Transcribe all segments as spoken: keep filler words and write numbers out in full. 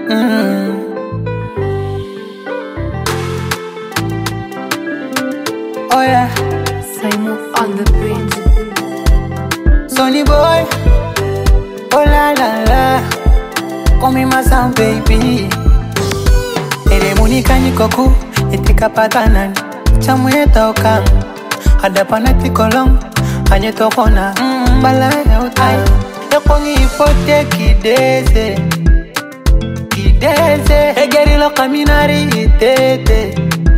Mm. Oh yeah, Simon on the bridge. Sonny boy. Oh la la la, call me my sound baby. Ere munika nikoku, itika patanan. Chamu yetoka, adapana tikolong, anye tokona. Mm, bala ya utai, yakongi ipote kideze, kideze. Egeri lo kaminari itete,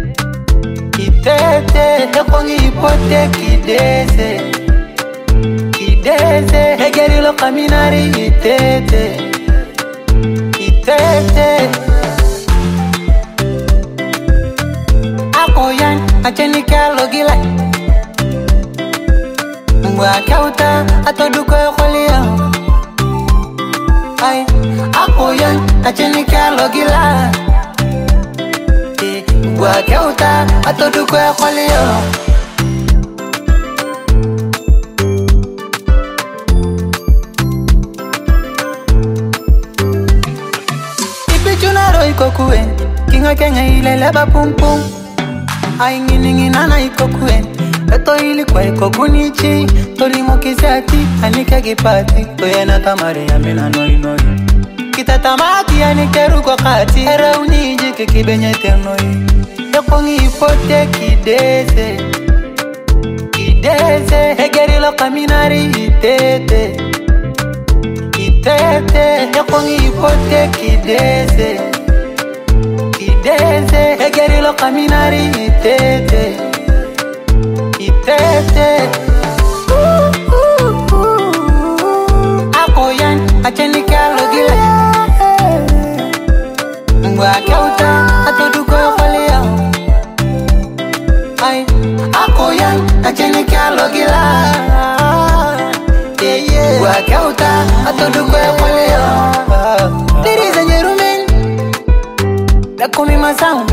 itete. Yakongi ipote kideze, kideze. Egeri lo kaminari itete, itete. Akoyan, acheni kalo gila. Mbwa kauta, atoduko yokolia. Ay, akoyan, acheni kalo gila. Mbwa kauta, atoduko yokolia. Ipichuna roi kokue, kinga kenga ile leba pum pum. Ay nginingi nana ikokue, eto ili kwa ikokunichi. Tolimo kisiati, anike kipati. Toyena tamari ya mina noi noi. Kita tamaki anike ruko kati. Era uniji kikibenye tenoi. Yakongi ipote kideze, kideze. Egeri lo kaminari itete, itete. Yakongi ipote kideze, kideze. Egeri lo kaminari itete, itete. uh, uh, uh. Akoyan, acheni kalo gile. Mbwa kauta, atoduko yokolia. Ay, akoyan, acheni kalo gila. Yeah, yeah. Mbwa kauta, atoduko yokolia. Ladies and gentlemen, that call me my sound